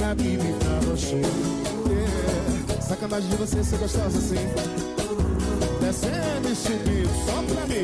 a Bibi pra você. Sacanagem de você ser gostosa assim, descendo e subindo só pra mim.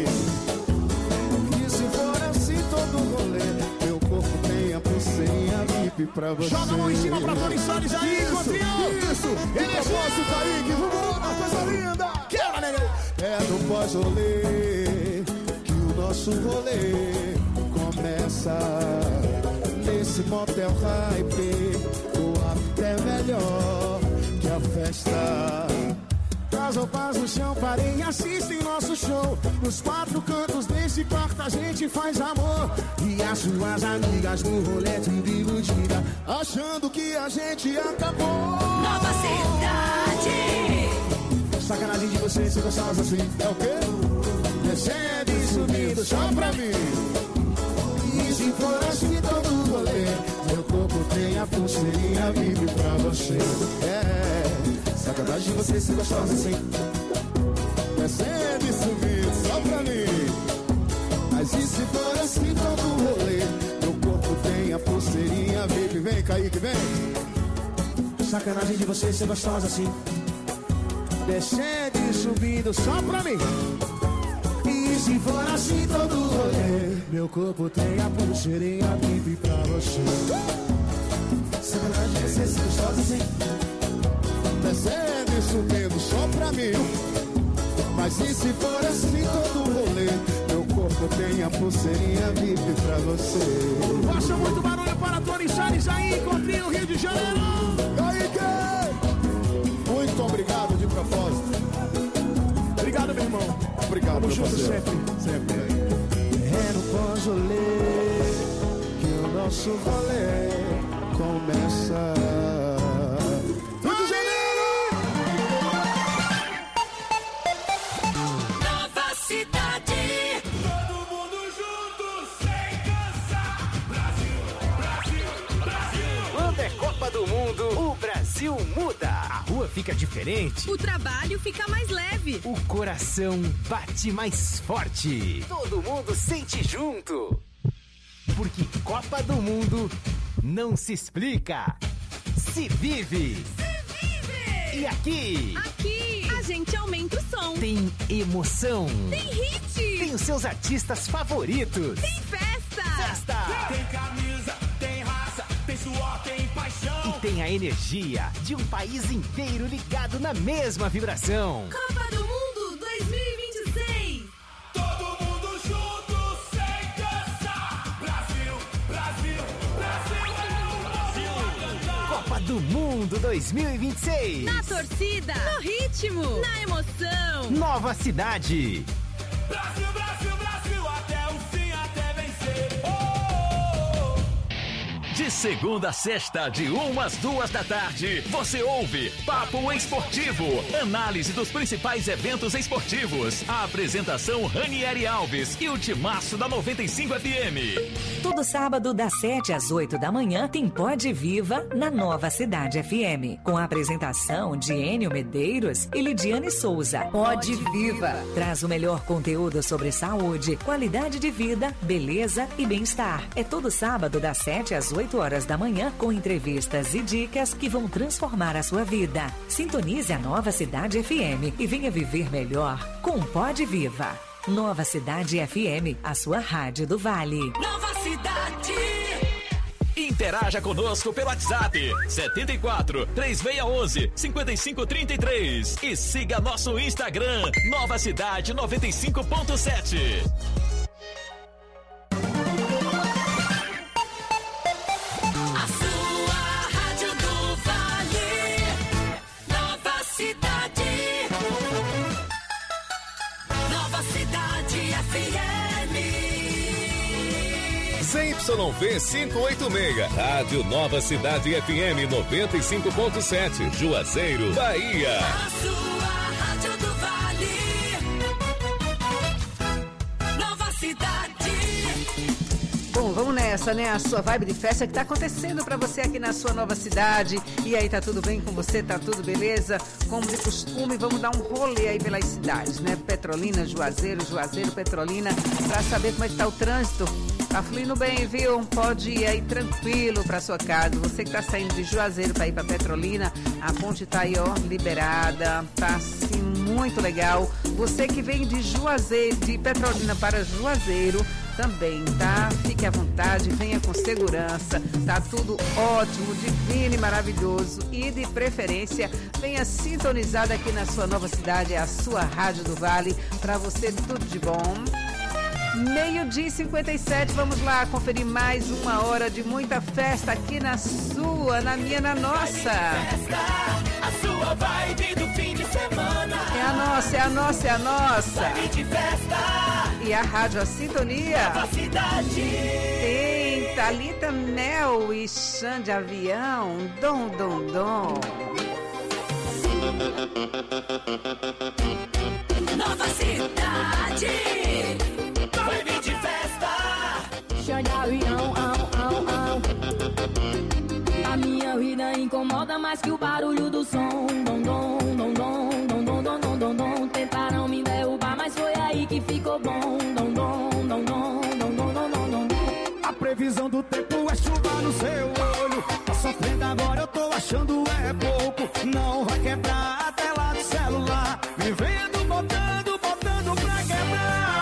E se for assim todo rolê, meu corpo tem a pulseirinha VIP pra você. Joga a mão em cima pra Tony Salles aí, Cotrinho. Isso, eu posso, Kaique, vamos lá, coisa linda. Quebra, neném. É no pós-rolê que o nosso rolê começa. Nesse motel hype, o after é melhor que a festa. As roupas no chão, parem e assistem nosso show. Nos quatro cantos desse quarto a gente faz amor. E as suas amigas no rolê tudo iludida, achando que a gente acabou. Nova Cidade. Sacanagem de você ser gostosa assim, é o quê? Descendo e subindo só pra mim. E se for assim todo rolê, meu corpo tem a pulseirinha VIP pra você. Sacanagem de você ser gostosa assim, descendo e subindo só pra mim. Mas e se for assim todo rolê, meu corpo tem a pulseirinha VIP. Vem, Kaique, vem. Sacanagem de você ser gostosa assim, descendo e subindo só pra mim. E se for assim todo rolê, meu corpo tem a pulseirinha VIP pra você. Sacanagem de você ser gostosa assim, descendo e subindo só pra mim. Mas e se for assim todo rolê, meu corpo tem a pulseirinha VIP pra você. Faça muito barulho para Tony Salles aí, Cotrinho, Rio de Janeiro. Kaique, muito obrigado de propósito. Obrigado, meu irmão. Obrigado, tamo meu junto parceiro. sempre. É no pós-rolê que o nosso rolê começa. Rio de Janeiro! Nova Cidade. Todo mundo junto, sem cansar. Brasil, Brasil, Brasil. Quando é Copa do Mundo, o Brasil muda. A rua fica diferente. O trabalho fica mais leve. O coração bate mais forte. Todo mundo sente junto. Porque Copa do Mundo não se explica, se vive. E aqui A gente aumenta o som. tem emoção. Tem hit. Tem os seus artistas favoritos. Tem festa. Tem camisa, tem raça, tem suor, tem paixão. E tem a energia de um país inteiro ligado na mesma vibração. Copa do Mundo 2026. Todo mundo junto, sem cansar. Brasil, Brasil, Brasil. Brasil vai cantar. Copa do Mundo 2026. Na torcida. No ritmo. Na emoção. Nova Cidade. Brasil, Brasil, Brasil, até o fim, até vencer. De segunda a sexta, de 1 às 2 da tarde, você ouve Papo Esportivo, análise dos principais eventos esportivos. A apresentação Ranieri Alves e o timaço da 95 FM. Todo sábado, das 7 às 8 da manhã, tem Pod Viva na Nova Cidade FM, com a apresentação de Enio Medeiros e Lidiane Souza. Pod Viva traz o melhor conteúdo sobre saúde, qualidade de vida, beleza e bem-estar. É todo sábado, das 7 às 8 horas da manhã, com entrevistas e dicas que vão transformar a sua vida. Sintonize a Nova Cidade FM e venha viver melhor com Pod Viva. Nova Cidade FM, a sua rádio do Vale. Nova Cidade. Interaja conosco pelo WhatsApp 74 3611 5533 e siga nosso Instagram Nova Cidade 95.7. A sua rádio do Vale. Nova Cidade. Nova Cidade FM. ZYV 586, Rádio Nova Cidade FM 95.7, Juazeiro, Bahia. A sua rádio do Vale. Nova Cidade. Bom, vamos nessa, né? A sua vibe de festa que tá acontecendo pra você aqui na sua Nova Cidade. E aí, tá tudo bem com você? Tá tudo beleza? Como de costume, vamos dar um rolê aí pelas cidades, né? Petrolina, Juazeiro, Petrolina, pra saber como é que tá o trânsito Tá fluindo bem, viu? Pode ir aí tranquilo pra sua casa. Você que tá saindo de Juazeiro pra ir pra Petrolina, a ponte tá aí, ó, liberada. Tá assim, muito legal. Você que vem de Juazeiro, de Petrolina para Juazeiro, também, tá? Fique à vontade, venha com segurança. Tá tudo ótimo, divino e maravilhoso. E de preferência, venha sintonizada aqui na sua nova cidade, é a sua Rádio do Vale. Pra você, tudo de bom. 12h57, vamos lá conferir mais uma hora de muita festa aqui na sua, na minha, na nossa. A sua vibe do fim de semana. É a nossa, é a nossa, é a nossa. Vibe de festa. E a Rádio A Sintonia. Nova Cidade. Tem Thalita Mel e Xande Avião. Dom, dom, dom. Nova Cidade. Vibe de festa. Xande Avião, a minha vida incomoda mais que o barulho do som. Dom, dom, dom, dom, dom, dom, dom, dom, dom, dom. Tentaram me derrubar, mas foi aí que ficou bom. Dom, dom, dom, dom, dom, dom, dom, dom, dom. A previsão do tempo é chuva no seu olho. Tá sofrendo agora, eu tô achando é pouco. Não vai quebrar a tela do celular. Vivendo, botando, botando pra quebrar.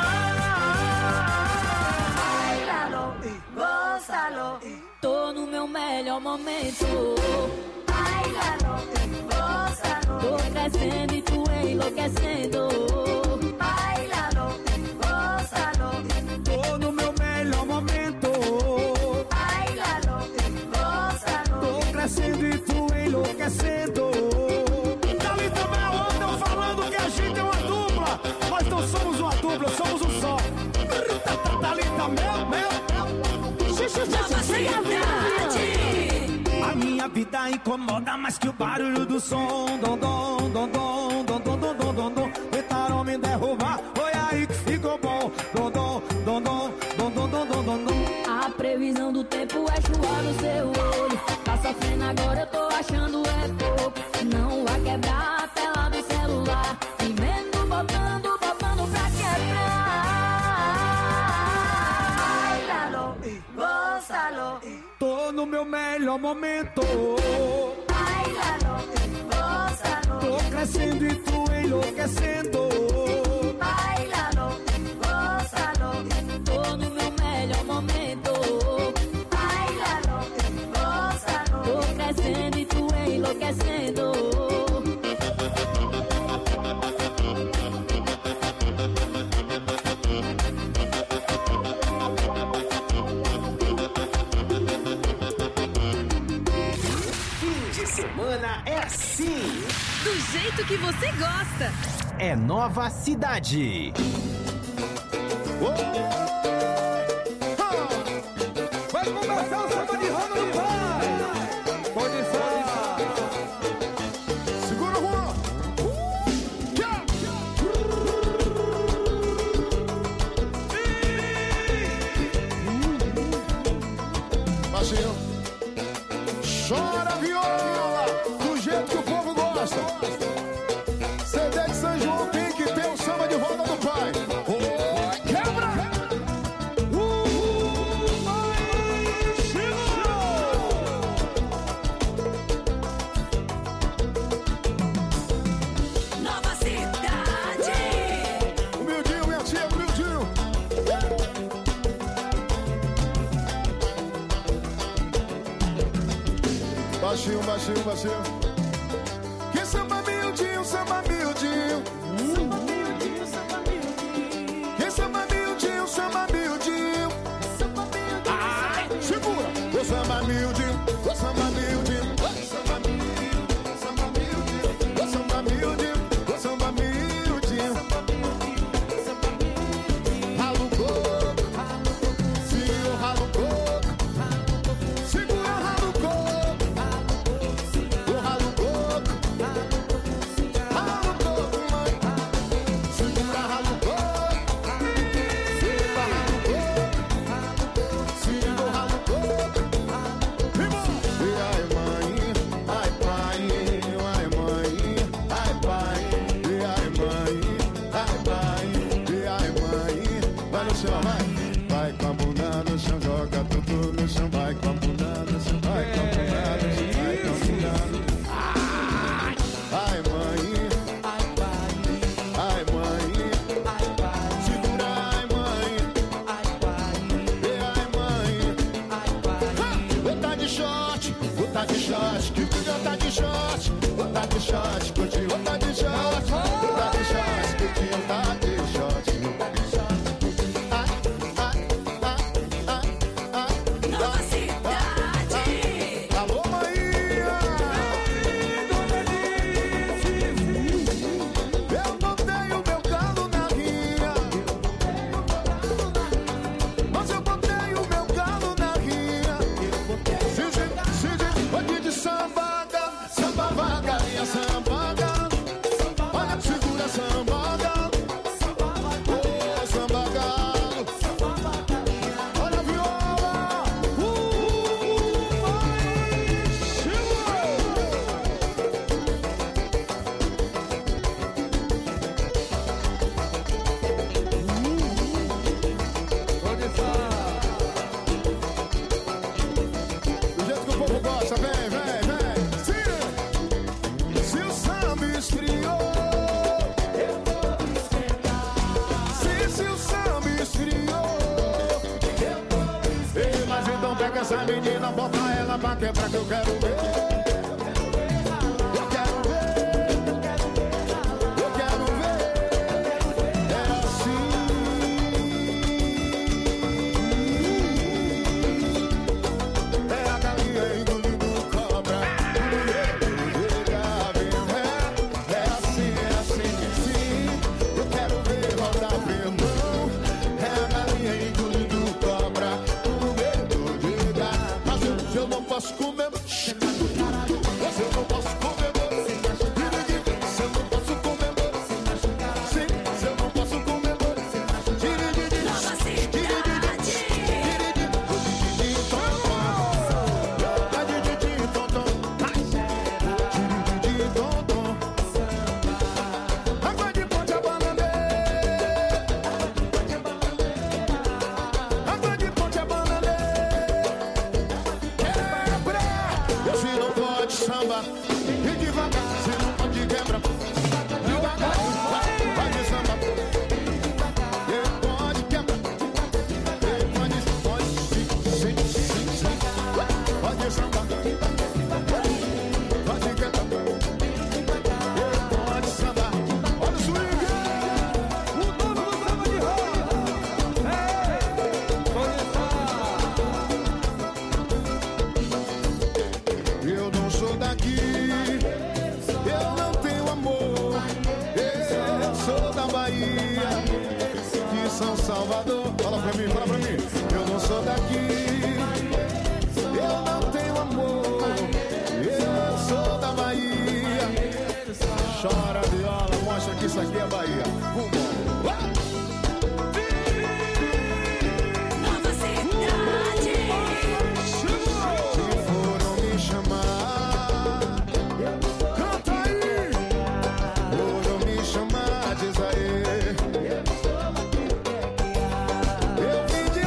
Bailalo, gózalo. Tô no meu melhor momento. Bailalo, gózalo. Tô crescendo e tu enlouquecendo. Bailalo, gózalo. Tô no meu melhor momento. Bailalo, gózalo. Tô crescendo e tu enlouquecendo. Dali também é outra falando que a gente é uma dupla. Nós não somos uma dupla, somos um só. Thalita Mel. Nova Cidade. A minha vida incomoda mais que o barulho do som. Dom, dom, dom, dom, dom, dom, dom, dom, dom, dom. Tentaram me derrubar, foi aí que ficou bom. Dom, dom, dom, dom, dom, dom, dom, dom, dom, dom. A previsão do tempo é chuva no seu olho. Tá sofrendo agora, eu tô achando é pouco. Não vai quebrar a tela do celular. Vivendo, botando, botando pra quebrar. Bailalo, gózalo. Tô no meu melhor momento. Bailalo, gózalo. Tô crescendo e tu enlouquecendo. Bailalo, gózalo. Tô no meu melhor momento. Bailalo, gózalo. Tô crescendo e tu enlouquecendo. Fim de semana é assim. Do jeito que você gosta. É Nova Cidade. Vai começar o samba de roda do pai. Pode ser. Segura o Juan. Baixinho. Chora viola, do jeito que o povo gosta. CD de São João tem que ter o samba de roda do pai. Quebra! Nova Cidade. Humildinho, minha tia, humildinho. Baixinho, baixinho, baixinho. Que samba miudinho, samba miudinho. Que samba miudinho, samba miudinho. Ai, segura. O samba miudinho, o samba miudinho. O samba miudinho, o samba miudinho. O samba miudinho, o samba miudinho. Rala o coco, sim, eu ralo o coco. Segura, rala o coco. O ralo tá de short, curtiu, tá de short, tá de short, curtiu, tá de short. Nova Cidade. Alô, Maria! Eu botei o meu carro na rinha. Mas eu botei o meu carro na rinha. Pode de sambaga, samba vaga, minha sambaga. Olha, segura sambaga. Oh, sambaga. Olha a viola. Do jeito que o povo gosta, vem, vem, vem. Se o samba esfriou, eu vou esquentar. Se o samba esfriou, eu vou esquentar. Ei, mas então pega essa menina, bota ela pra quebrar que eu quero ver. Eu quero ver. Eu quero ver. É assim. É a galinha engolindo cobra. É assim, sim. Eu quero ver rodar perdão. É a galinha engolindo cobra. Com medo de dar. Mas eu não posso comer. Mas eu não posso comer. Se eu não posso comer. Sim, se eu não posso comer. Nova Cidade. Água de ponte a bananeira. Água de ponte a bananeira. Quebra. Eu se não pode samba e devagar. Se não pode quebra. Devagar. Vai de samba. E pode quebra. E pode sim. Pode samba. Pode quebra. Pode samba. Olha o swing. O dono do samba de roda. Eu não sou daqui. Eu não tenho amor. Eu sou da Bahia. De São Salvador. Fala pra mim, fala pra mim. Eu não sou daqui. Eu não tenho amor. Eu sou da Bahia. Chora viola, mostra que isso aqui é Bahia. Vambora. Nova Cidade. Se foram me chamar, canta aí. Foram me chamar, diz aí. Eu vim de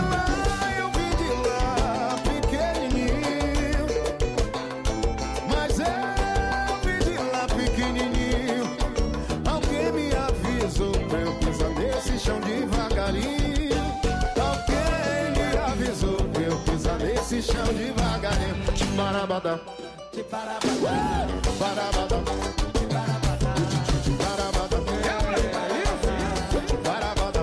lá, pequenininho. Mas eu vim de lá, pequenininho. Alguém me avisou pra eu pisar nesse chão devagarinho. Alguém me avisou pra eu pisar nesse chão devagarinho. Barabada, barabada, barabada, barabada,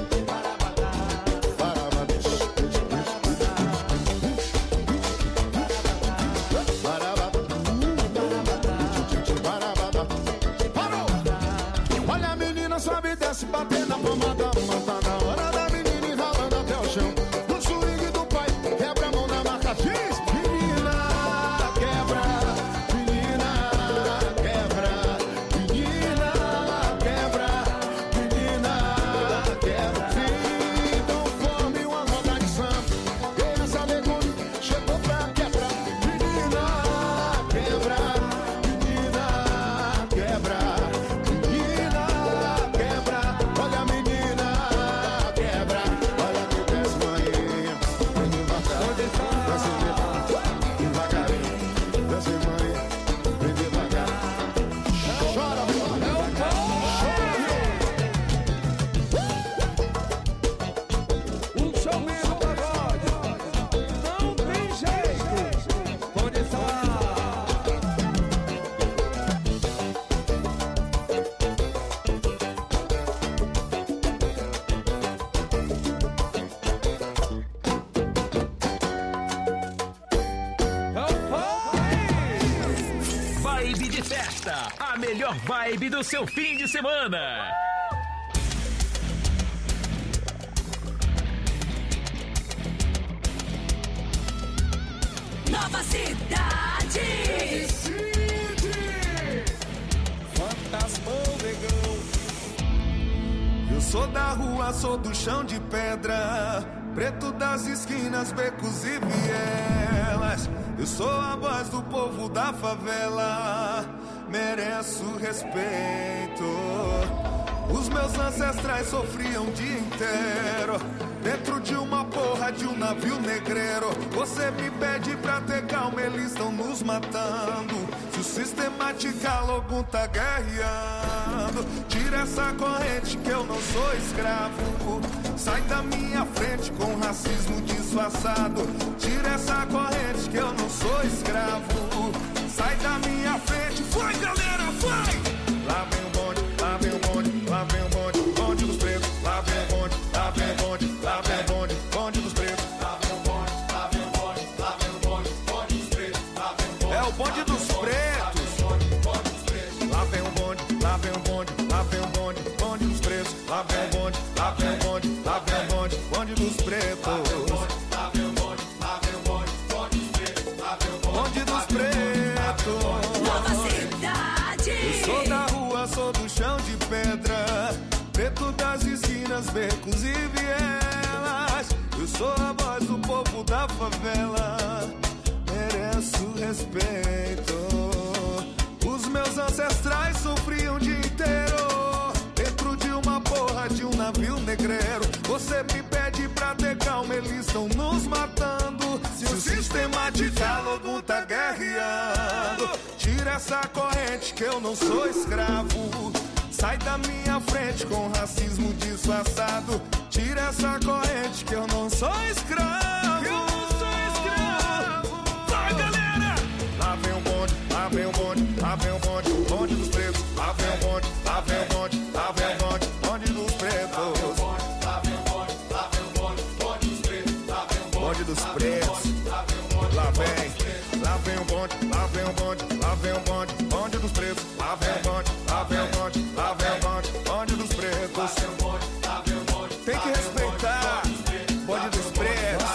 barabada. Parou! Olha a menina, sobe e desce, bater na palma da mão. Tá na hora da menina ir ralando até o chão. No swing do pai, quebra a mão na marca X. Menina, quebra. Menina, quebra. Sexta, a melhor vibe do seu fim de semana. Nova Cidade. Fantasmão negão. Eu sou da rua, sou do chão de pedra, preto das esquinas, becos e vielas. Eu sou a voz do povo da favela, mereço respeito. Os meus ancestrais sofriam o dia inteiro dentro de uma porra de um navio negreiro. Você me pede pra ter calma, eles estão nos matando. Se o sistema te cala, algum tá guerreando. Tira essa corrente que eu não sou escravo. Sai da minha frente com racismo disfarçado. Tira essa corrente que eu não sou escravo. Sai da minha frente, vai galera, vai! Lá vem o bonde, lá vem o bonde, lá vem o bonde, bonde dos pretos. Lá vem o bonde, lá vem o bonde, lá vem o bonde, bonde dos pretos. Lá vem o bonde, lá vem o bonde, lá vem o bonde, bonde dos pretos. Lá vem o bonde, é o bonde dos pretos. Lá vem o bonde, lá vem o bonde, lá vem o bonde, bonde dos pretos. Lá vem o bonde, lá vem o bonde, lá vem o bonde, bonde dos pretos. Lá vem o bonde, lá vem o bonde, lá vem o bonde, bonde dos pretos. Lá vem o bonde dos pretos. Nova Cidade. Eu sou da rua, sou do chão de pedra, preto das esquinas, becos e vielas. Eu sou a voz do povo da favela, mereço respeito. Os meus ancestrais sofriam o dia inteiro dentro de uma porra de um navio negreiro. Você me pede pra ter calma, eles estão nos matando. Se o sistema te cala, algum tá guerreando. Tira essa corrente que eu não sou escravo. Sai da minha frente com racismo disfarçado. Tira essa corrente que eu não sou escravo. Eu não sou escravo. Vai galera! Lá vem o bonde, lá vem o bonde, lá vem o bonde, bonde dos pretos. Lá vem o bonde, lá vem o bonde, lá vem o bonde, bonde dos pretos. Lá vem o bonde, lá vem o bonde, lá vem o bonde, bonde dos pretos. Lá vem o bonde dos pretos. Lá vem, lá vem o bonde, lá vem o bonde, lá vem o bonde, bonde dos pretos. Lá vem o bonde, lá vem o bonde, lá vem o bonde, bonde dos pretos. Tem que respeitar, bonde dos pretos.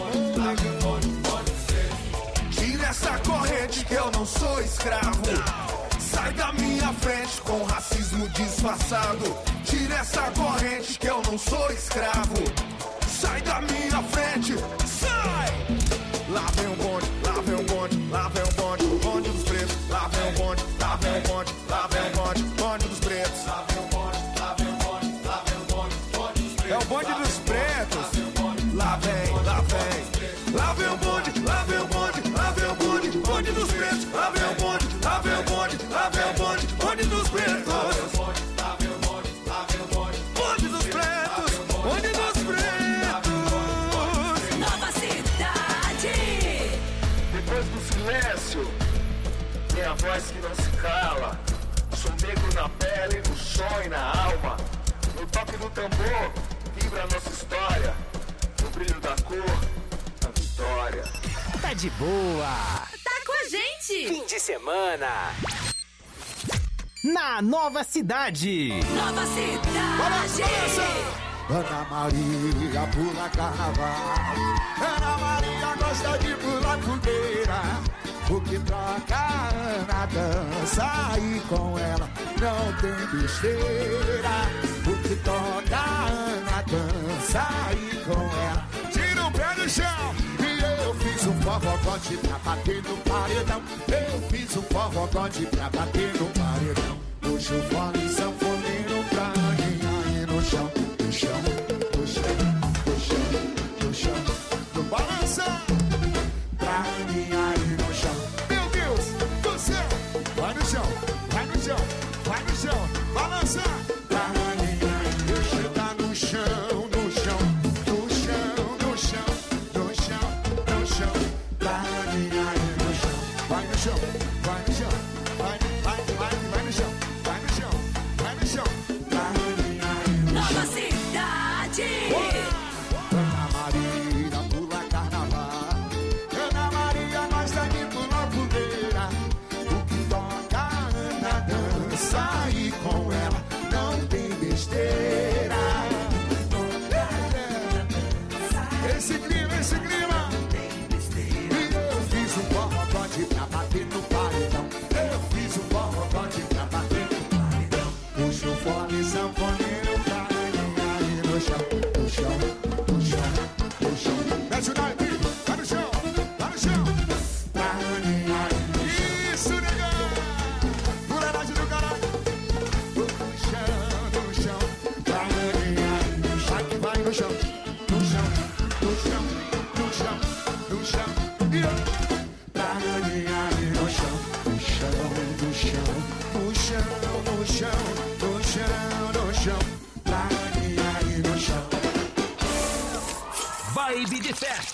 Tira essa corrente que eu não sou escravo. Sai da minha frente com racismo disfarçado. Tira essa corrente que eu não sou escravo. Sai da minha frente, sai! Lá vem o bonde, lá vem o bonde, lá vem o bonde, bonde dos pretos. Lá vem o bonde, lá vem o bonde, lá vem o bonde, bonde dos pretos. Lá vem o bonde, lá vem o bonde, lá vem o bonde, bonde dos pretos. É o bonde dos pretos. Lá vem, lá vem. Lá vem o bonde, lá vem o bonde, lá vem o bonde, bonde dos pretos. Lá vem o bonde, lá vem o bonde, lá vem o bonde, bonde dos pretos. Lá vem o bonde, lá vem o bonde, lá vem o bonde, bonde dos pretos, bonde dos pretos. Nova Cidade. Depois do silêncio, tem a voz que não se cala. Sou negro na pele, no som e na alma. No toque do tambor, vibra a nossa história. No brilho da cor, a vitória. Tá de boa. Tá com a gente. Fim de semana. Na Nova Cidade. Nova Cidade. Ana Maria pula carnaval. Ana Maria gosta de pular fogueira. O que troca a Ana dança e com ela não tem besteira. O que toca a Ana dança e com ela tira o pé do chão. E eu fiz um forrogote pra bater no paredão. Eu fiz um forrogote pra bater no paredão. Puxa o fone sanfoneiro pra Aninha aí no chão. No chão, no chão, no chão, no chão. No balança pra Aninha aí no chão. Meu Deus do céu. Vai no chão, vai no chão, vai no chão. Balança pra Aninha aí no chão. Tá no chão, no chão, no chão, no chão, no chão, no chão. Pra Aninha aí no chão. Vai no chão, vai no chão. Vai no chão, vai no chão, vai no chão. Pra Aninha aí no chão.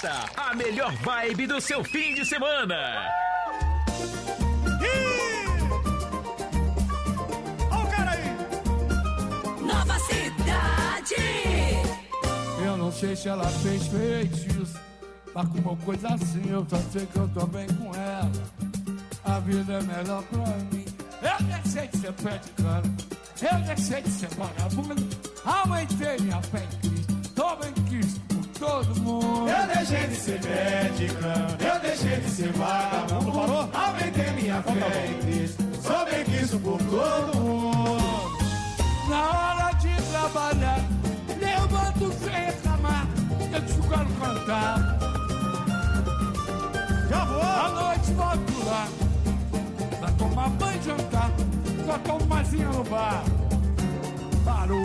Festa, a melhor vibe do seu fim de semana. Olha o cara aí. Nova Cidade. Eu não sei se ela fez feitiço, mas com uma coisa assim eu só sei que eu tô bem com ela. A vida é melhor pra mim. Eu deixei de ser pé de cana, eu deixei de ser vagabundo. Aumentei minha fé em Cristo, tô bem quisto por todo mundo. Eu deixei de ser pé de cana, eu deixei de ser vagabundo. Parou? Aumentei minha fé em Cristo, sou bem quisto por todo mundo. Na hora de trabalhar, levanto sem reclamar, eu te quero cantar. Já vou! À noite volto lá, pra tomar banho e jantar, só tomo mazinha no bar. Parou.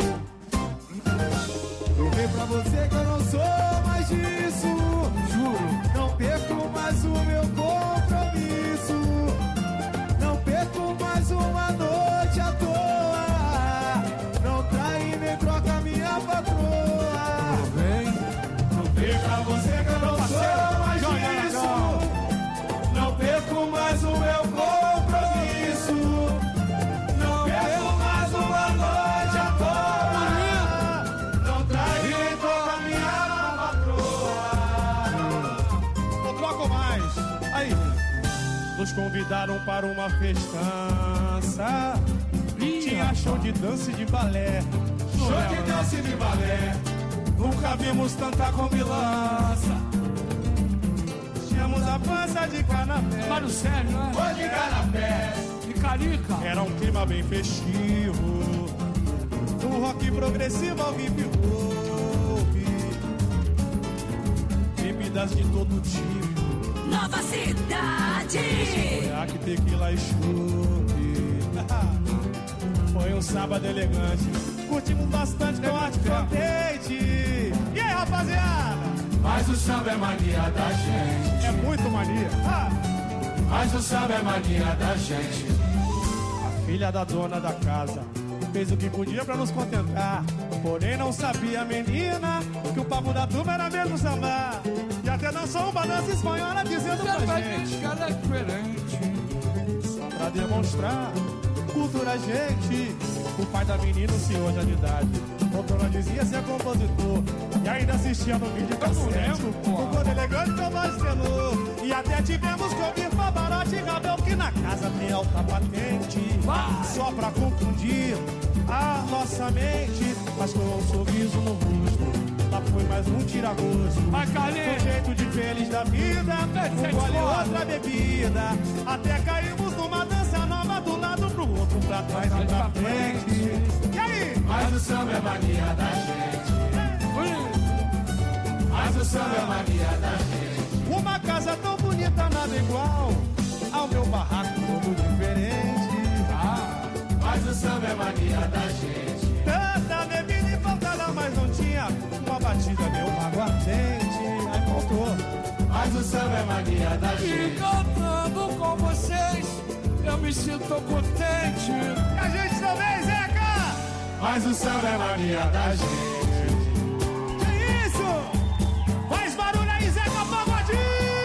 Provei pra você que eu não sou mais disso. Juro. Não perco mais o meu compromisso. Não perco mais uma noite à toa. Não trai nem troca minha patroa. Provei pra você que eu não sou mais disso. Não perco mais o meu compromisso. Não perco mais uma noite à toa. Não trai nem troca minha patroa. Não troco mais. Aí, nos convidaram para uma festança. Tinha show de dança e de balé. Show de dança e de balé. Nunca vimos tanta comilança. Tínhamos a pança de canapé. Mário Sérgio, né? Foi de canapé. E Carica. Era um clima bem festivo. Um rock progressivo ao hip hop. Bebidas de todo tipo. Nova Cidade. Conhaque, tequila e chope. Foi um sábado elegante. Curtimos bastante com arte contente. E aí, rapaziada? Mas o samba é mania da gente. É muito mania. Mas o samba é mania da gente. A filha da dona da casa fez o que podia pra nos contentar. Porém não sabia a menina que o papo da turma era mesmo samba. E até dançou uma dança espanhola dizendo pra gente que ela é diferente. Só pra demonstrar cultura, gente. O pai da menina, o senhor já de idade, o dono dizia ser compositor. E ainda assistia no vídeo cassete. O cor elegante com voz de tenor. E até tivemos que ouvir Pavarotti e Ravel, que na casa tem alta patente. Só pra confundir a nossa mente. Mas com um sorriso no rosto, lá foi mais um tira-gosto. Com jeito de feliz da vida, um gole outra bebida. Até caímos numa dança nova, do lado pro outro, pra trás e pra frente. E aí? Mas o samba é mania da gente. Mas o samba é mania da gente. Uma casa tão bonita, nada igual ao meu barraco todo diferente. Mas o samba é mania da gente. Tanta bebida e faltada, mas não tinha uma batida, deu uma aguardente. Aí voltou. Mas o samba é mania da gente. E cantando com vocês, eu me sinto contente. E a gente também, Zeca! Mas o samba é mania da gente. Que isso? Faz barulho aí, Zeca Pagodinho!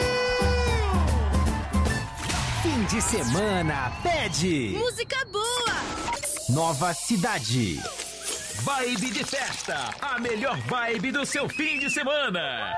Fim de semana pede Música boa. Nova Cidade. Vibe de festa, a melhor vibe do seu fim de semana.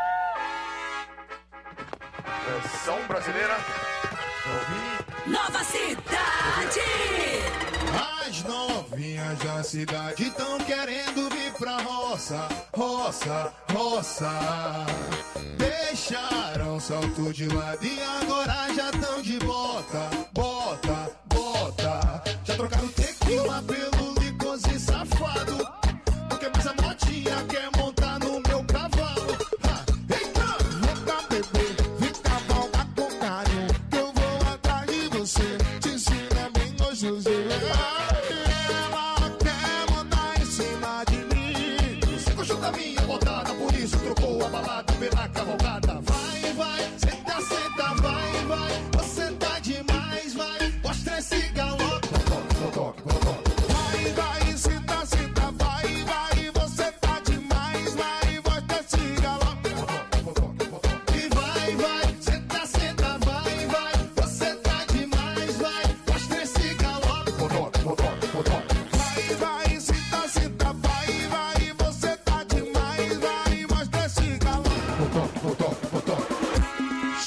Versão brasileira. Nova Cidade. As novinhas da cidade tão querendo vir pra roça, roça, roça. Deixaram salto de lado e agora já tão de bota, bota, bota. Já trocaram tequila pelo licose safado, porque mais a motinha quer montar no meu cavalo. Eita, vou dar bebê, vem cavalgar com carinho, que eu vou atrás de você, te ensina bem gostosinho. Ela quer montar em cima de mim, você gostou da minha botada, por isso trocou a balada pela cavalgada. Vai, vai, senta, senta, vai, vai, você tá demais, vai, mostra esse galope. Vai,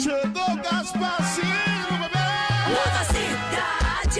Chegou o Gasparzinho, bebê. Nova Cidade.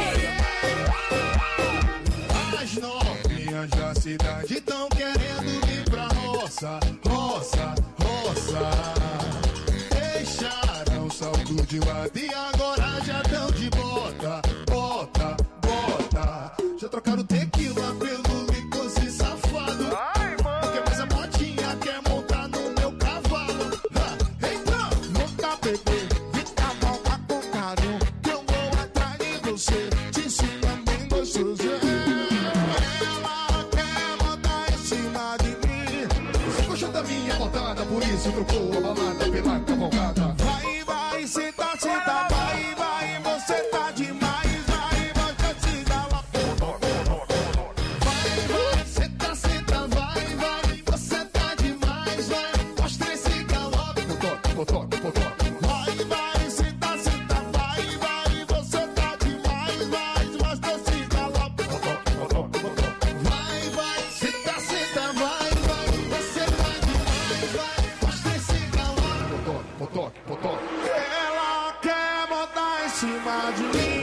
As novinhas da cidade tão querendo vir pra roça, roça, roça. Deixaram o salto de lado e agora já tão de bota, bota, bota. Já trocaram tequila pelo licose safado. Porque mais a motinha quer montar no meu cavalo. Então, nunca beber, vem cavalgar com carinho, que eu vou atrás de você, te ensina bem gostoso. Ela quer mandar em cima de mim. Você gostou da minha botada, por isso trocou a balada pela cavalgada. Vai, vai, senta, senta, vai, vai, você tá demais, vai, vai, se dá lá. Vai, vai, senta, senta, vai, vai, você tá demais, vai, mostra esse galope. Potoque, potoque. Vai, vai, senta, senta, vai, vai, você tá demais, vai, mostra esse galope. Potoque, potoque, potoque. Vai, vai, senta, senta, vai, vai, você tá demais, vai, mostra esse galope. Potoque, potoque. Ela quer botar em cima de mim.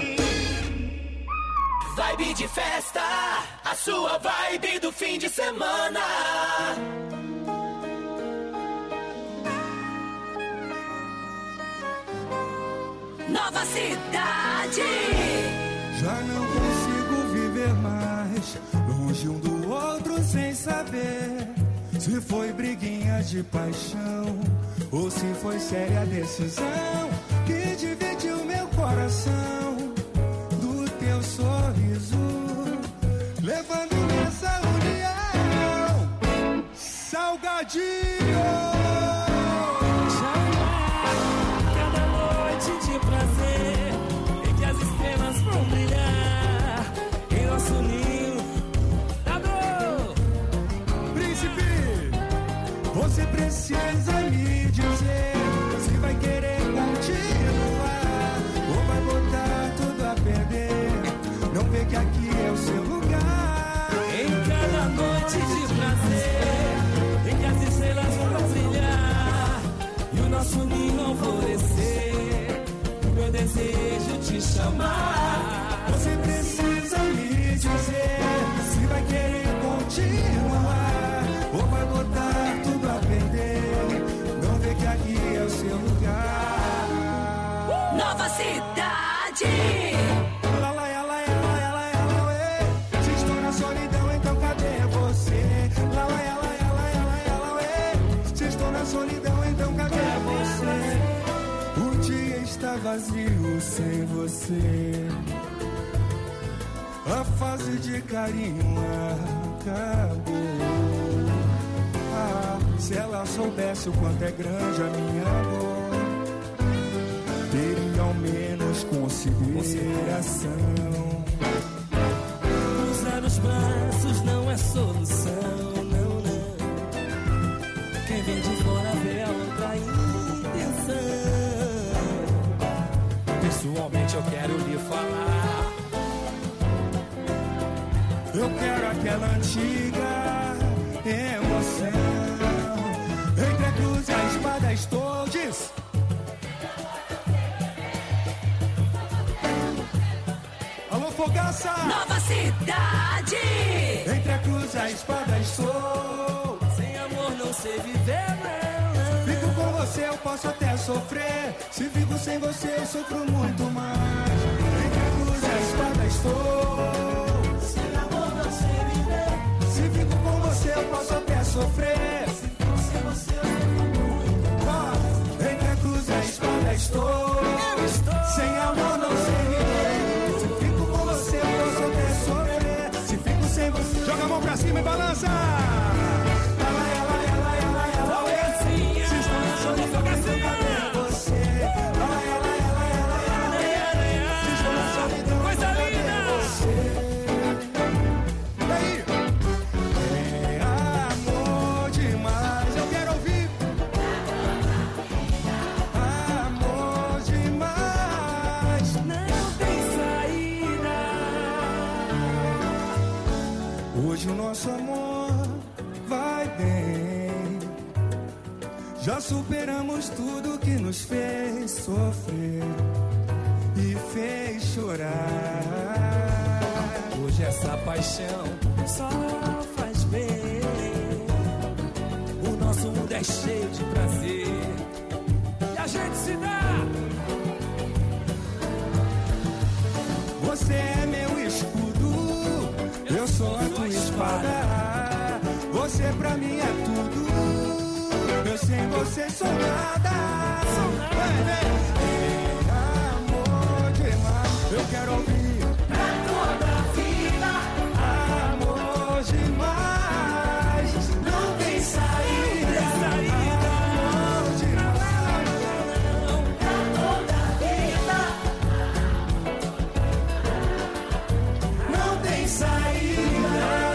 Vibe de festa, a sua vibe do fim de semana. Nova Cidade. Já não consigo viver mais longe um do outro sem saber se foi briguinha de paixão ou se foi séria a decisão que dividiu meu coração do teu sorriso, levando nessa união salgadinho. Cada noite de prazer em que as estrelas vão brilhar em nosso ninho da dor. Príncipe, você precisa me dizer se vai querer continuar ou vai botar tudo a perder. Não vê que aqui é o seu lugar. Em cada noite de prazer em que as estrelas vão brilhar e o nosso ninho alvorecer, meu desejo te chamar. Você precisa me dizer se vai querer continuar ou vai botar tudo a perder. Não vê que aqui é o seu lugar. Nova Cidade. Lá, lá, lá, lá, lá, lá, lá, ué. Se estou na solidão, então cadê você? Lá, lá, lá, lá, lá, lá, lá, ué. Se estou na solidão, então cadê você? O dia está vazio sem você. A fase de carinho acabou. Ah, se ela soubesse o quanto é grande a minha dor, teria ao menos consideração. Cruzar os braços não é solução, não, não. Quem vem de fora vê a outra intenção. Pessoalmente eu quero lhe falar, eu quero aquela antiga emoção. Entre a cruz e a espada estou diz. Alô, Fogaça! Nova Cidade. Entre a cruz e a espada estou. Sem amor não sei viver, não. Fico com você, eu posso até sofrer. Se fico sem você, eu sofro muito mais. Entre a cruz e a espada estou. Sem amor não sei viver. Se fico com você, eu posso até sofrer. Se fico sem você, eu sofro muito mais. Entre a cruz e a espada estou. Eu estou. Sem amor não sei viver. Se fico com você, eu posso até sofrer. Se fico sem você, joga a mão pra cima e balança. Se estou na solidão, então cadê você? Se estou na solidão, coisa linda. Você. É amor demais, eu quero ouvir. Amor demais, não tem saída. Hoje o nosso amor vai bem. Já superamos tudo que nos fez. sofrer e fez chorar. Hoje essa paixão só faz bem. O nosso mundo é cheio de prazer e a gente se dá. Você é meu escudo, eu sou a tua espada. Você pra mim é tudo, eu sem você sou nada. Amor demais, eu quero ouvir pra toda a vida. Amor demais, não tem saída. Amor demais, pra toda a vida. Não tem saída.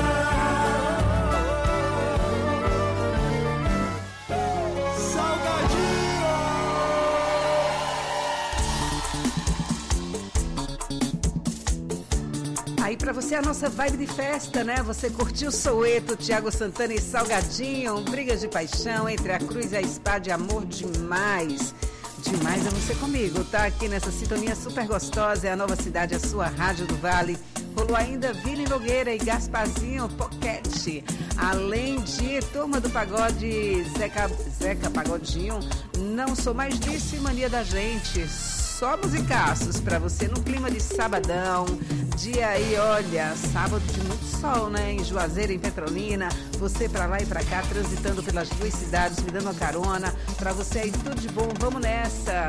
Aí pra você a nossa vibe de festa, né? Você curtiu Soweto, Thiago Santana e Salgadinho, brigas de paixão entre a cruz e a espada, de amor demais. Demais é você comigo, tá? Aqui nessa sintonia super gostosa, é a Nova Cidade, a sua Rádio do Vale. Rolou ainda Vini Nogueira e Gasparzinho Pocket. Além de Turma do Pagode, Zeca Pagodinho, Não Sou Mais Disso e Mania da Gente. Só musicaços pra você no clima de sabadão. Dia aí, olha, sábado de muito sol, né? Em Juazeiro, em Petrolina. Você pra lá e pra cá, transitando pelas duas cidades, me dando uma carona. Pra você aí, tudo de bom. Vamos nessa.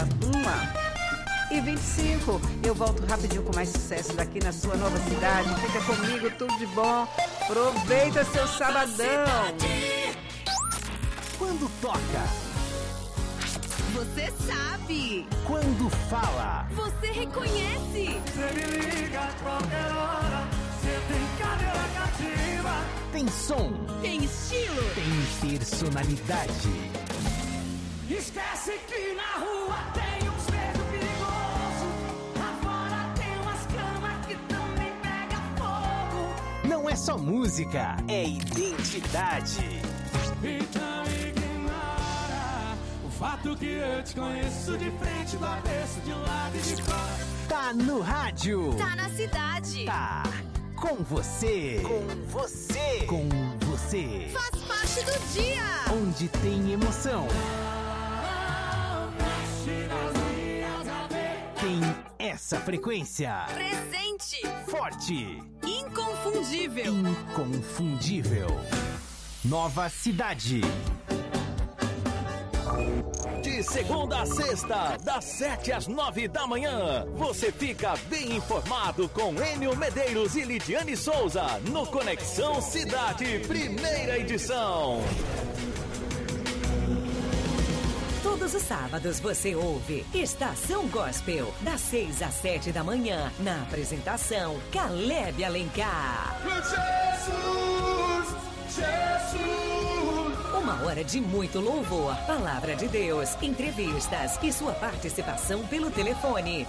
1h25. Eu volto rapidinho com mais sucesso daqui na sua Nova Cidade. Fica comigo, tudo de bom. Aproveita seu sabadão. Quando toca, Você sabe. quando fala, Você reconhece. Você me liga a qualquer hora. Você tem cadeira cativa. tem som, Tem estilo. tem personalidade. Esquece que na rua tem uns medo perigoso. Lá fora tem umas camas que também pega fogo. Não é só música, é identidade. Então ignora o fato que eu te conheço de frente, do avesso, de lado e de fora. Tá no rádio. Tá na cidade. Tá com você. Com você. Com você. Faz parte do dia. Onde tem emoção. Tem essa frequência. Presente. Forte. Inconfundível. Inconfundível. Nova Cidade. De segunda a sexta, das 7 às 9 da manhã, você fica bem informado com Enio Medeiros e Lidiane Souza no Conexão Cidade, primeira edição. Todos os sábados você ouve Estação Gospel, das 6 às 7 da manhã, na apresentação Caleb Alencar. Jesus, Jesus. Uma hora de muito louvor, palavra de Deus, entrevistas e sua participação pelo telefone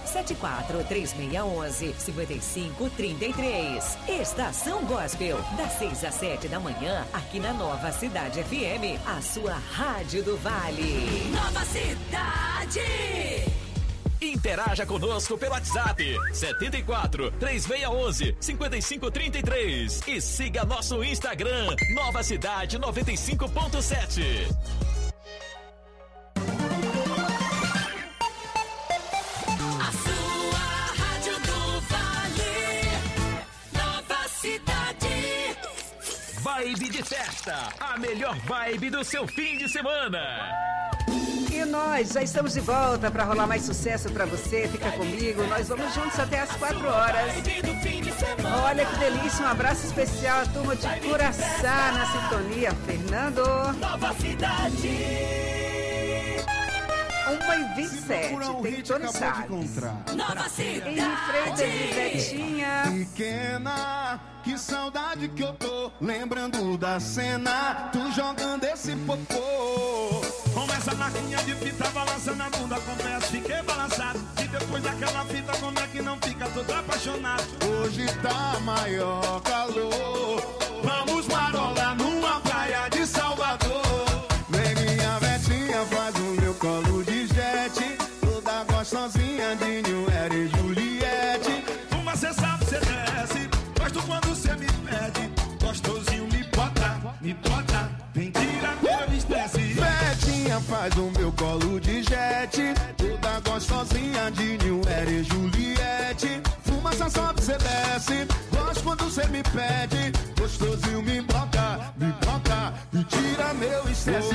74-3611-5533. Estação Gospel, das 6 às 7 da manhã, aqui na Nova Cidade FM, a sua Rádio do Vale. Nova Cidade. Interaja conosco pelo WhatsApp 74-3611-5533 e siga nosso Instagram Nova Cidade 95.7. A sua Rádio do Vale. Nova Cidade. Vibe de festa, a melhor vibe do seu fim de semana. E nós já estamos de volta para rolar mais sucesso para você. Fica comigo, nós vamos juntos até as 4 horas. Olha que delícia, um abraço especial à turma de Curaçá na sintonia. Fernando. Nova Cidade. 1h27, tem Tony Salles. Nova Cidade. Em Freitas e Betinha. Pequena, que saudade que eu tô, lembrando da cena, tu jogando esse popô. Com essa marquinha de fita balançando a bunda, confesso, fiquei balançado. E depois daquela fita, como é que não fica todo apaixonado? Hoje tá maior calor, vamos marolar numa praia de Salvador. Vem minha Betinha, faz o meu colo de jet, Fumaça sobe, cê desce. Gosto quando você me pede. Gostosinho me bota e tira meu estresse.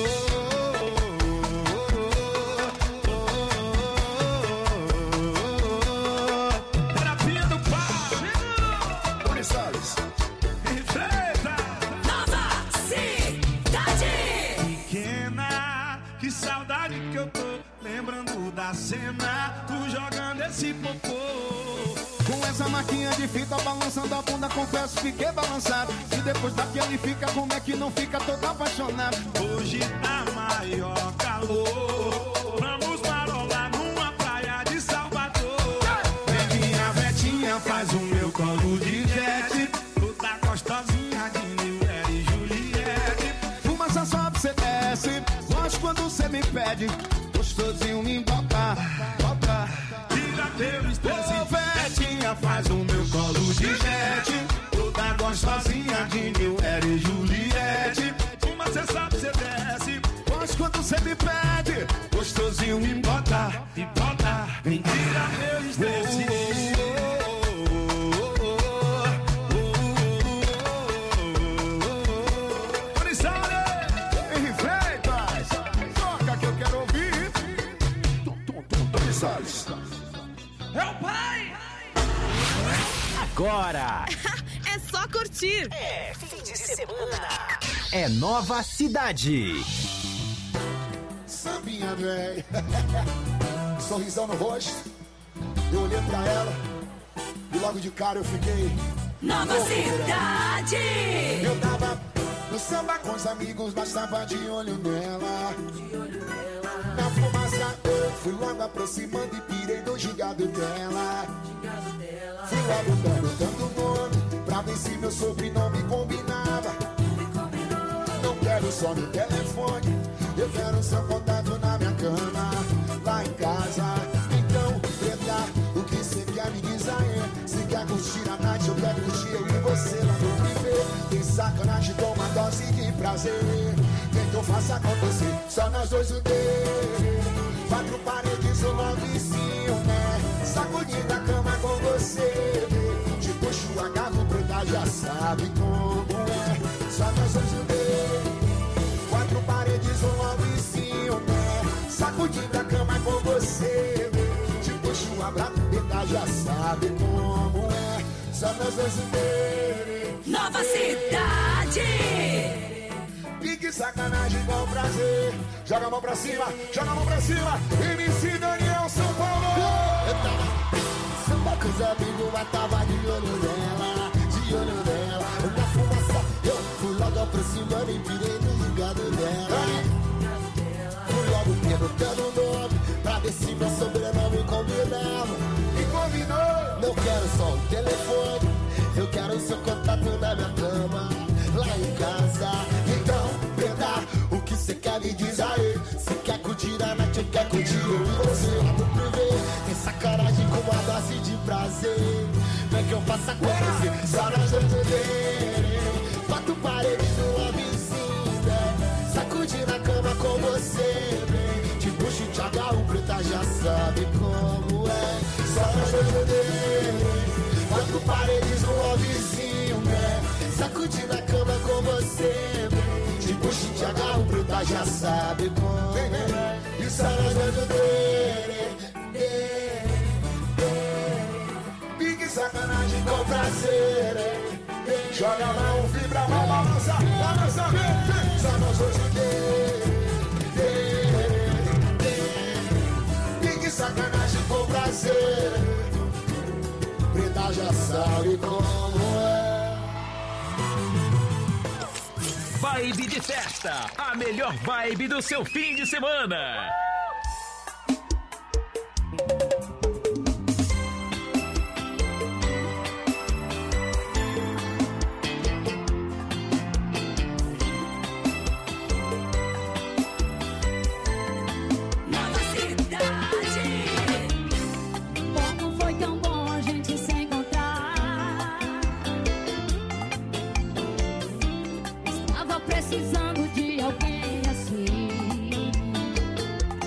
Terapia do pau. Policiais. Enfrenta. Nova Cidade. Pequena, que saudade que eu tô. Lembrando da cena, tu jogando esse popô. Com essa marquinha de fita balançando a bunda, confesso, fiquei balançado. E depois daquele fica, como é que não fica todo apaixonado? Hoje tá maior calor. Vamos parolar numa praia de Salvador. Minha vetinha faz o meu colo de jet. Toda gostosinha de Nilé e Juliette. Fumaça sobe, cê desce. Gosto quando cê me pede. Gostosinho me bota. Tira teu estresse. Vetinha faz o meu colo de jet. Toda gostosinha de Nilé e Juliette. Uma cê sabe, cê desce. Gosto quando cê me pede. Gostosinho me bota. Vem tira meu estresse. Henry Freitas, toca que eu quero ouvir. Policiais. É o pai. Agora É só curtir. é fim de semana. É Nova Cidade. Sambinha, véi. Sorrisão no rosto. Eu olhei pra ela e logo de cara eu fiquei. Nova Cidade. Eu tava no samba com os amigos, mas tava de olho nela. Na fumaça eu fui logo aproximando e pirei no gingado dela. Fui logo perguntando o nome pra ver se meu sobrenome combinava. Não quero só no telefone, eu quero seu contato na minha cama, lá em casa. Então, preta, o que você quer me diz aí? Se quer curtir a noite, eu quero curtir eu e você lá no privê. Tem sacanagem com uma dose de prazer. Quem que eu faço acontecer? Só nós dois o dele. 4 paredes, um novicinho, né? Sacudindo a cama com você. Te puxo, agarro, preta, já sabe como é. Só nós dois o dele. 4 paredes, um novicinho, né? Sacudindo a cama com você. Te puxo, abraço, preta, já sabe como é. Só nós dois o dele. Nova Cidade. Pique sacanagem com prazer. Joga a mão pra cima, joga a mão pra cima. MC Daniel, São Paulo. Eu tava samba com os amigos, mas tava de olho nela. De olho nela. Na fumaça, eu fui logo aproximando e virei no ligado dela. Fui logo perguntando o nome pra ver se meu sobrenome combinava. E combinou. Não quero só um telefone, eu quero o seu contato na minha cama, lá em casa. Então, preta, o que cê quer me diz aí? Cê quer curtir a noite, eu quero curtir eu e você lá no privê. Tem sacanagem com uma dose de prazer. Não é que eu faça acontecer, só nós dois dele. 4 paredes numa vizinha, sacudir na cama com você, bem. Te puxo, te agarro, preta, já sabe como é. Só nós dois dele. 4 paredes, um vizinho, né? Sacudir na cama com você, bem. Te puxo, te agarro, preta, já sabe como é. E só nós dois dele. Pique sacanagem com prazer, joga a mão, vibra a mão, balança, balança, vem. Só nós dois pique sacanagem com prazer. Preta já sabe como é. Vibe de festa, a melhor vibe do seu fim de semana. Como foi tão bom a gente se encontrar. Estava precisando de alguém assim.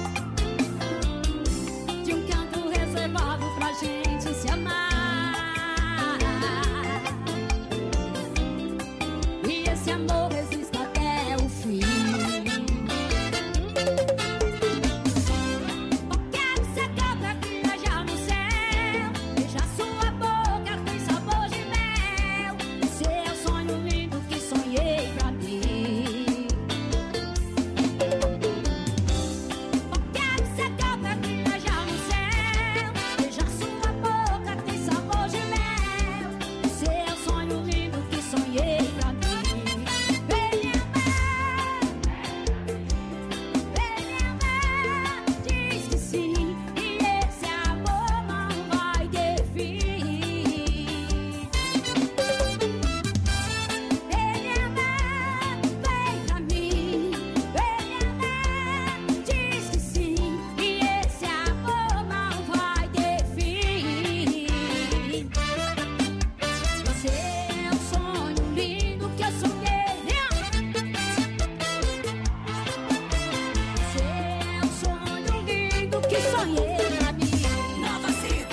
sonhei pra mim. Nova cidade.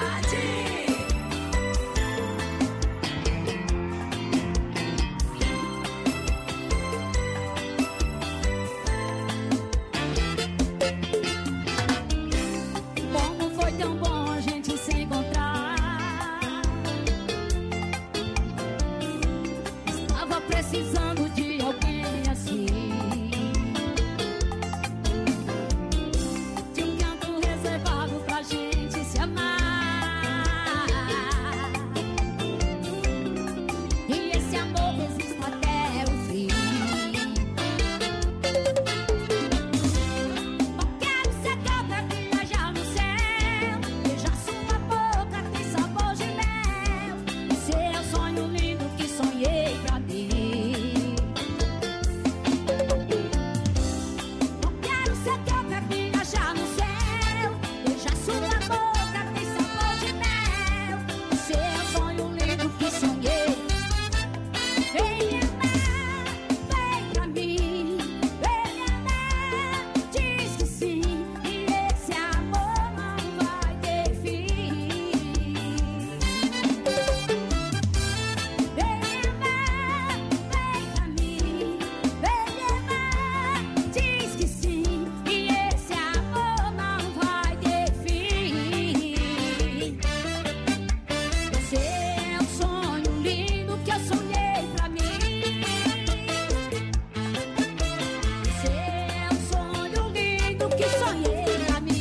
Como foi tão bom a gente se encontrar. Estava precisando de alguém assim. De um canto reservado pra gente se amar. E esse amor resiste até o fim. Não quero ser cobra, viajar no céu. Beijar sua boca, tem sabor de mel. Esse é o sonho lindo que sonhei pra mim. Não quero ser cobra, viajar no céu. Beijar sua boca, tem sabor de mel. Esse é o sonho lindo que sonhei. Vem amar, vem pra mim. Vem amar, diz que sim. E esse amor não vai ter fim. Vem amar, vem pra mim. Vem amar, diz que sim. E esse amor não vai ter fim. Esse é o sonho lindo que eu sonhei pra mim. Esse é o sonho lindo que sonhei pra mim.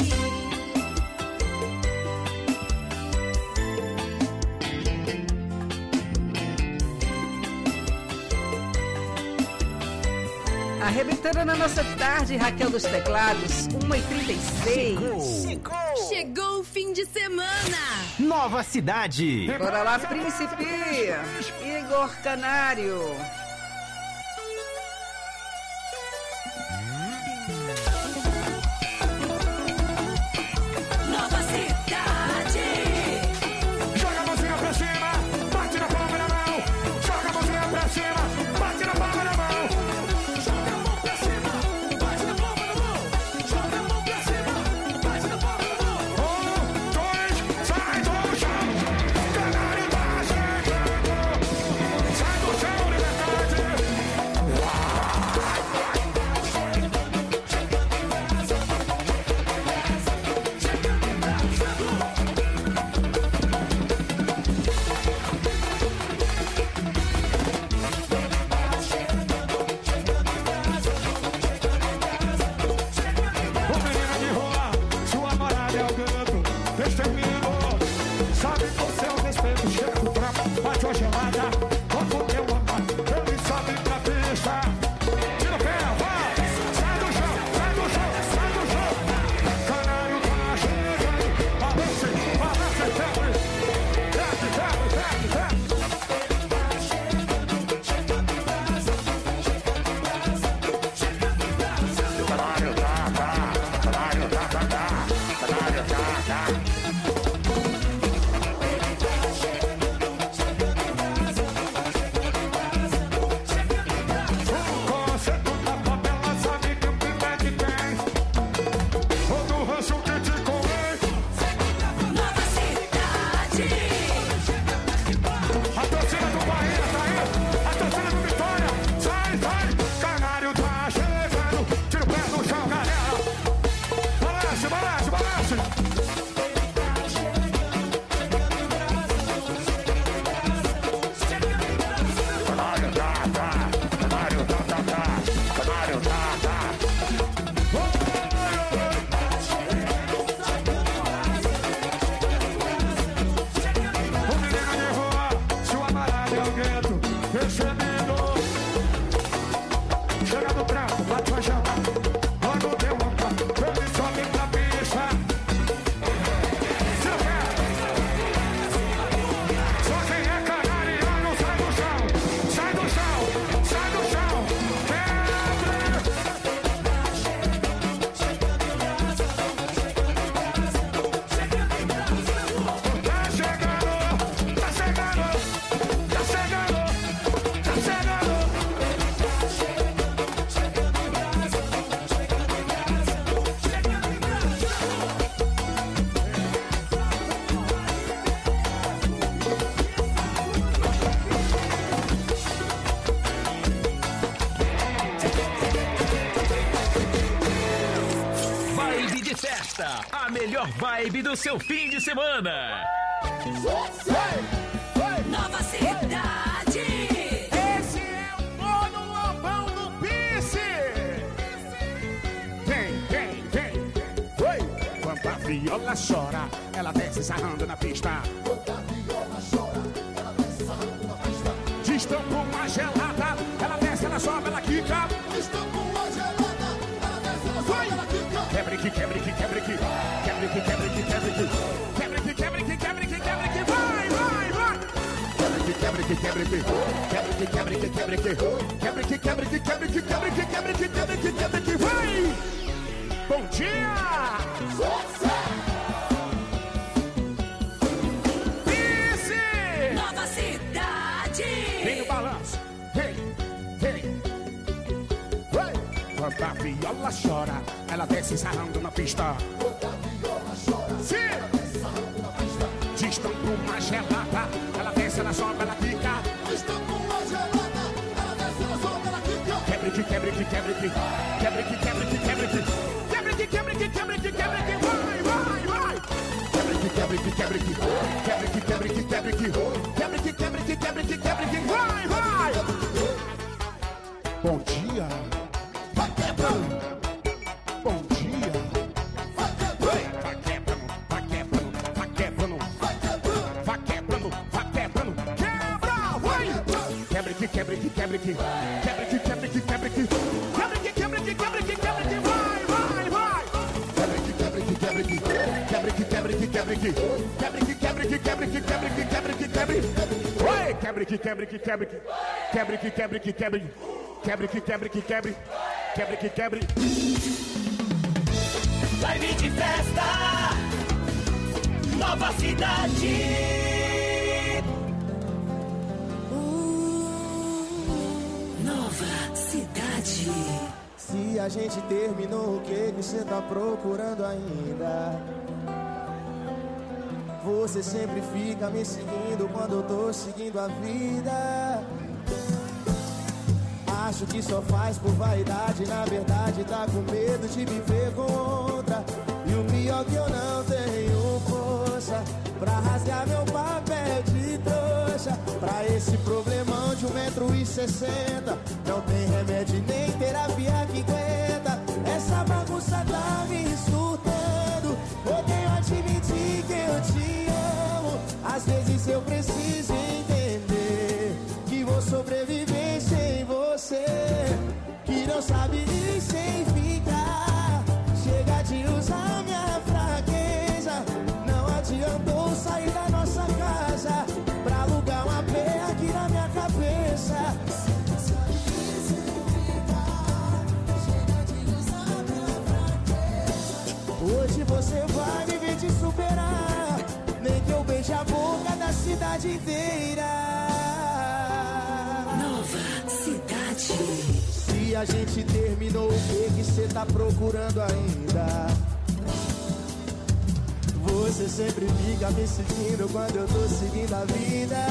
Arrebentando na nossa tarde, Raquel dos Teclados, 1h36. Chegou o fim de semana. Nova cidade. Bora lá, Príncipe. Igor Canário. Nova cidade. Joga a mãozinha pra cima, bate na palma da mão. Joga a mãozinha pra cima, bate na palma da mão. Joga a mão pra cima, bate na palma da mão. Joga a mão pra cima, bate na palma da mão. 1, 2, sai do chão. Canário tá chegando. Sai do chão, liberdade. Ô menina de rua, sua morada é o gato. Exterminou. Sabe o seu respeito, chega do trapo, bate a gelada. Como teu amor, ele sobe pra pista. Tira o pé, vai. Sai do chão, sai do chão, sai do chão. Canário tá chegando. Balance, balance, febre. Febre, febre, febre, febre. Canário tá, canário tá, canário tá. Conceito da favela, sabe que o pivete tem. Todo rancho que te comer. Nova cidade. A torcida do Bahia tá aí. A torcida do Vitória. Sai, sai. Canário tá chegando. Tira o pé do chão, galera. Balance, balance, balance. Canário tá, tá. Canário tá, tá, tá. Canário tá, tá. O menino de rua, sua marada é o gueto. Recebido. Chega do trapo, bate o chão. Logo deu uma pá, ele sobe pra pista. a melhor vibe do seu fim de semana. Nova Cidade. Esse é o mono lobão do Pice. Vem. Oi. Quando a viola chora, ela desce sarrando na pista. Quando a viola chora, ela desce sarrando na pista. Destampa uma gelada, ela desce, ela sobe, ela quica. Destampa uma gelada, ela desce, ela sobe, ela quica. Quebre que, quebre que, quebre que. Quebre que, quebre que, quebre que. Quebre que, quebre que, quebre que, quebre que. Vai. Quebre que, quebre que. Quebre que, quebre que, quebre que. Quebre que, quebre que, quebre que, quebre que, quebre que, quebre que, quebre que. Vai! Bom dia! Pice! Nova Cidade. Vem no balanço. Vem. Quando a viola chora, ela desce sarrando na pista. Quando a viola chora, sim, ela desce sarrando na pista. Destampa uma gelada, ela desce, ela sobe, ela quica. Destampa uma gelada, ela desce, ela sobe, ela quica. Quebre que, quebre que, quebre que. Quebre que, quebre que, quebre que. Quebre que, quebre que, quebre que, quebre que. Vai. Quebre que, quebre que, quebre que. Quebre que, quebre que, quebre que. Quebre que, quebre que, quebre que, quebre que. Vai. Bom dia. Vai quebrando. Bom dia. Vai quebrando. Vai quebrando. Vai quebrando. Vai quebrando. Vai quebrando. Vai quebrando. Vai quebrando. Quebra. Vai. Quebre que, quebre que, quebre que. Quebre que, quebre que, quebre que. Quebre que, quebre que, quebre que, quebre que. Vai. Quebre que, quebre que, quebre que. Quebre que, quebre que, quebre que. Quebre que, quebre que, quebre que, quebre que, quebre que, quebre. Oi. Quebre que, quebre que, quebre que. Quebre que, quebre que, quebre. Quebre que, quebre que, quebre. Quebre que, quebre. Vibe de festa. Nova Cidade. Nova Cidade. Se a gente terminou, o que você tá procurando ainda? Você sempre fica me seguindo quando eu tô seguindo a vida. Acho que só faz por vaidade, na verdade tá com medo de me ver contra. E o pior que eu não tenho força pra rasgar meu papel de trouxa. Pra esse problemão de 1,60 m não tem remédio nem terapia que aguenta. Essa bagunça tá me surtando, odeio admitir que eu te amo. Às vezes eu preciso entender que vou sobreviver sem você, que não sabe nem sem ficar. Chega de usar minha fraqueza, não adiantou sair da nossa casa pra alugar uma pé aqui na minha cabeça. Hoje você vai me ver te superar, nem que eu beije a boca da cidade inteira. Nova Cidade. Se a gente terminou, o que cê tá procurando ainda? Você sempre fica me seguindo quando eu tô seguindo a vida.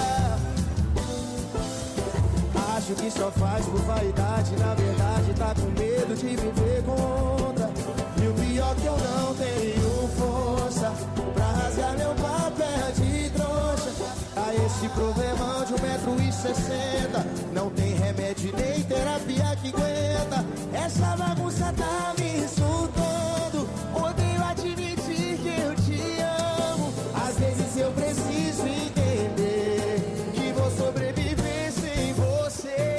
Acho que só faz por vaidade, na verdade tá com medo de viver contra. E o pior que eu não tenho força pra rasgar meu papel de trouxa. A esse problemão de 1,60 m não tem remédio nem terapia que aguenta. Essa bagunça tá me insultando, odeio admitir que eu te amo. Às vezes eu preciso entender que vou sobreviver sem você.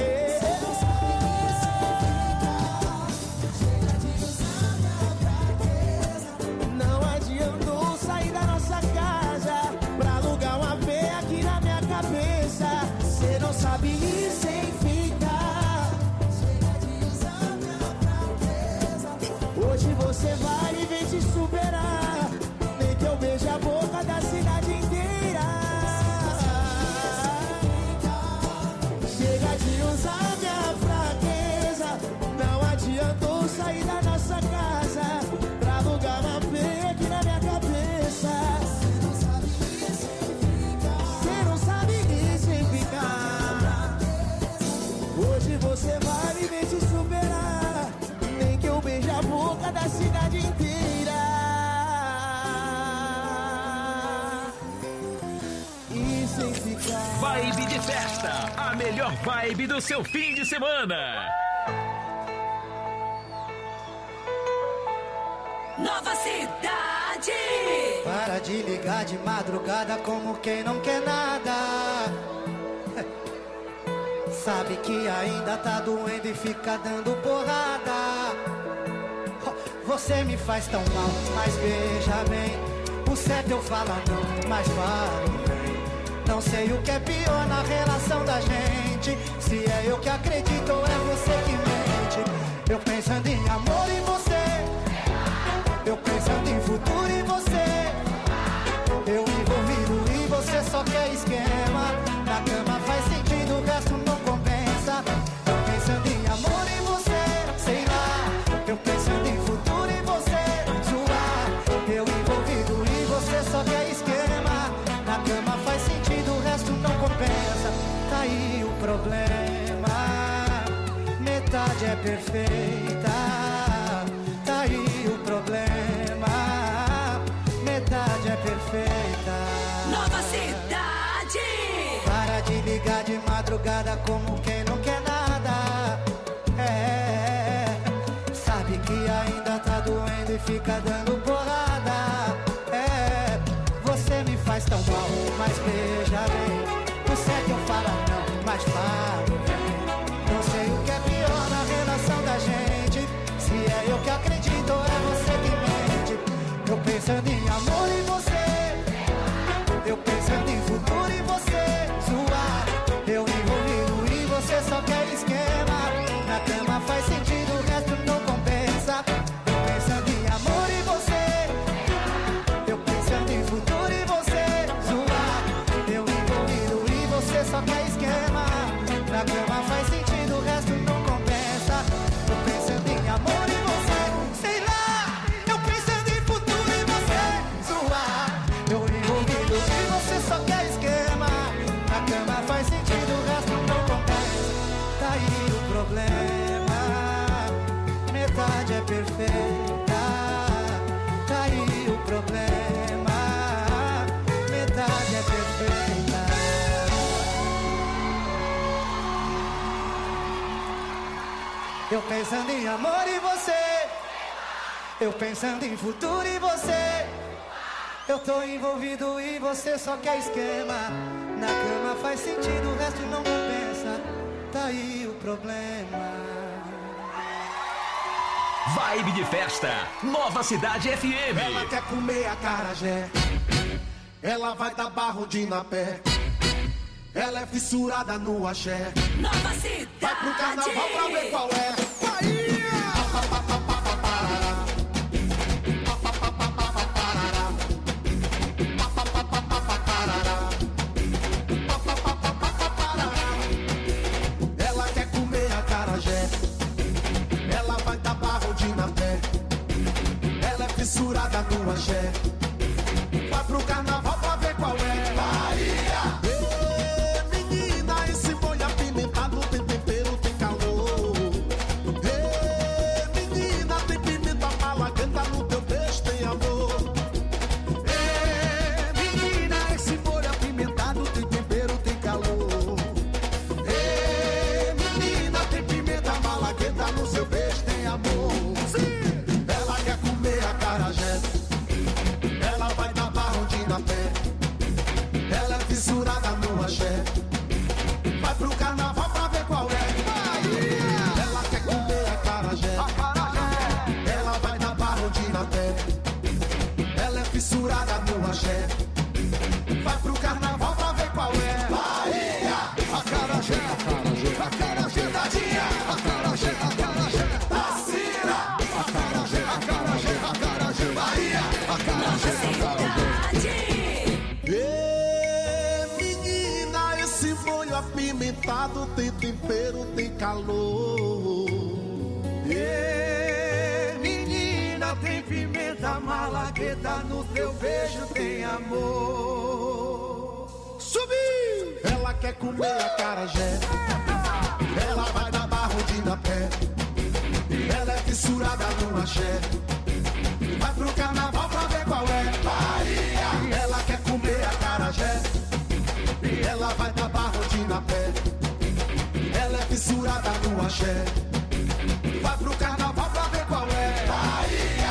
Não adiantou sair da nossa casa pra alugar uma pé aqui na minha cabeça. Cê não sabe ir sem ficar. Chega de usar minha fraqueza. Vibe de festa, a melhor vibe do seu fim de semana. Nova Cidade. Para de ligar de madrugada como quem não quer nada. Sabe que ainda tá doendo e fica dando porrada. Você me faz tão mal, mas veja bem, o certo eu falo não, mas falo bem. Não sei o que é pior na relação da gente, se é eu que acredito ou é você que mente. Eu pensando em amor em você, eu pensando em futuro em você, eu envolvido e você só quer esquema. Na cama faz sentido, o resto não compensa. Eu pensando em amor em você, sei lá, eu pensando em futuro em você, zoar. Eu envolvido e você só quer esquema. Na cama faz sentido, o resto não compensa. Tá aí o problema, metade é perfeita. Tá aí o problema, metade é perfeita. Nova Cidade. Para de ligar de madrugada como quem não quer nada. Sabe que ainda tá doendo e fica dando porrada. Você me faz tão mal, mas veja bem, o certo eu falo não, mas falo bem. Não sei o que é pior na relação da gente, se é eu que acredito ou é você que mente. Eu pensando em amor em você, eu pensando em futuro em você, zoar. Eu envolvido e você só quer esquema. Na cama faz sentido, o resto não compensa. Eu pensando em amor em você, eu pensando em futuro em você, zoar. Eu envolvido e você só quer esquema. Na cama faz sentido, o resto não compensa. Eu pensando em amor em você, sei lá. Eu pensando em futuro em você, zoar. Eu envolvido e você só quer esquema. Na cama faz sentido, o resto não compensa. Tá aí o problema, metade é perfeita. Tá aí o problema, metade é perfeita. Eu pensando em amor em você, eu pensando em futuro em você. Eu tô envolvido e você só quer esquema. Na cama faz sentido, o resto não compensa. Tá aí o problema. Vibe de festa, Nova Cidade FM. Ela quer comer acarajé, ela vai dar barro de na pé. Ela é fissurada no axé. Nova Cidade. Vai pro carnaval pra ver qual é. Ela quer comer acarajé, ela vai dar barro de na pé. Ela é fissurada no axé. Vai pro carnaval pra ver qual é. Bahia! Menina, esse molho apimentado tem tempero, tem calor. Menina, tem pimenta malagueta no teu beijo, tem amor. Menina, esse molho apimentado tem tempero, tem calor. Menina, tem pimenta malagueta no seu beijo, tem amor. Sim. Ela quer comer acarajé, ela vai dar barro de na pé. Ela é fissurada no axé. Vai pro carnaval pra ver qual é. Ela quer comer acarajé, ela vai dar barro de na pé. Ela é fissurada no axé. Vai pro carnaval pra ver qual é. Bahia! Acarajé, acarajé, acarajé da dia. Acarajé, acarajé da Cira. Acarajé, acarajé, acarajé Bahia. Acarajé, acarajé. Menina, esse molho apimentado tem tempero, tem calor. Menina, tem pimenta malagueta no teu beijo, tem amor. Subiu! Ela quer comer acarajé, ela vai dar barro de na pé. Ela é fissurada no axé. Vai pro carnaval pra ver qual é. Bahia! Ela quer comer acarajé, ela vai dar barro axé. Vai pro carnaval pra ver qual é. Bahia!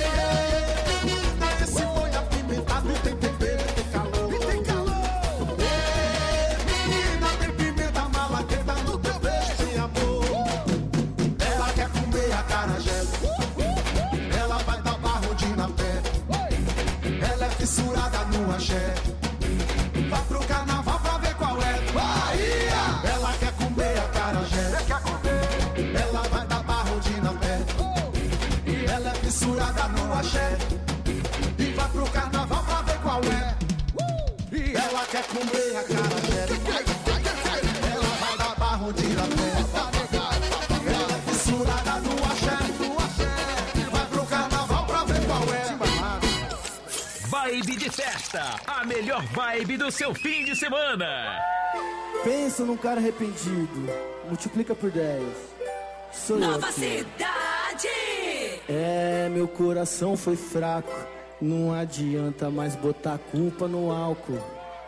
Esse boi apimentado tem tempero, tem calor. E tem calor! Menina, tem pimenta malagueta no teu beijo, tem amor. Ela quer comer acarajé. Ela vai dar barrodinho na pé. Ela é fissurada no axé. Vai pro carnaval pra ver qual é. Bahia! Ela quer comer acarajé. Ela vai dar barrodinho na pé. Ela é fissurada no axé. E vai pro carnaval pra ver qual é. Ela quer comer acarajé. Ela vai dar barrodinho na pé. Ela é fissurada no axé. Vai pro carnaval pra ver qual é. Vibe de festa, a melhor vibe do seu fim de semana. Pensa num cara arrependido, multiplica por 10. Sou eu Nova aqui. Cidade! É, meu coração foi fraco, não adianta mais botar a culpa no álcool.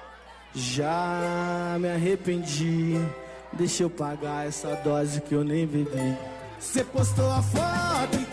Já me arrependi, deixa eu pagar essa dose que eu nem bebi. Cê postou a foto em